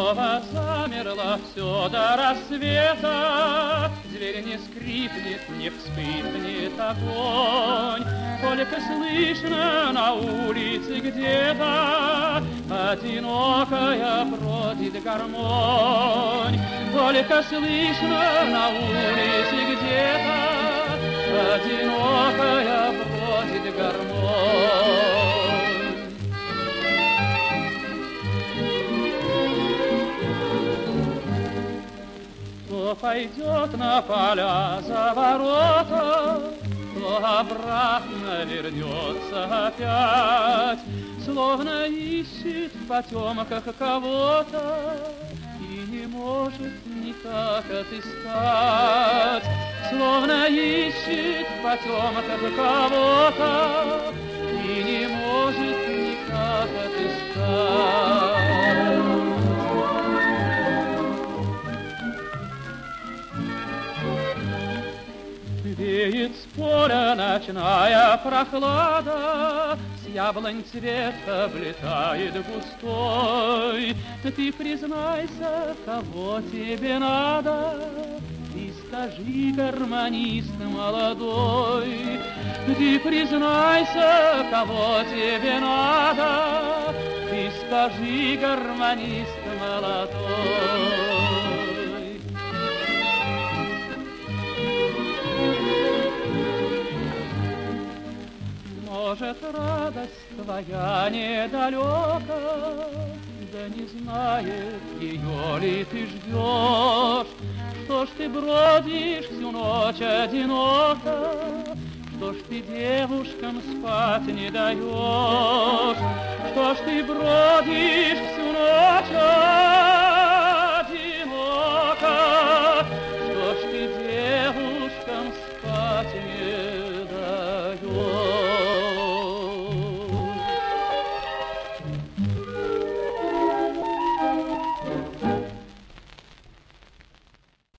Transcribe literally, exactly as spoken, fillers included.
снова замерло все до рассвета. Дверь не скрипнет, не вспыхнет огонь, только слышно на улице где-то одинокая бродит гармонь. Только слышно на улице где-то одинокая бродит гармонь. Кто пойдет на поля за ворота, кто обратно вернется опять, словно ищет в потемках кого-то и не может никак отыскать, словно ищет в потемках кого-то и не может никак отыскать. Веет с поля ночная прохлада, с яблонь цвет облетает густой. Ты признайся, кого тебе надо, ты скажи, гармонист молодой. Ты признайся, кого тебе надо, ты скажи, гармонист молодой. Может, радость твоя недалека, да не знает, ее ли ты ждешь. Что ж ты бродишь всю ночь одиноко, что ж ты девушкам спать не даешь, что ж ты бродишь всю ночь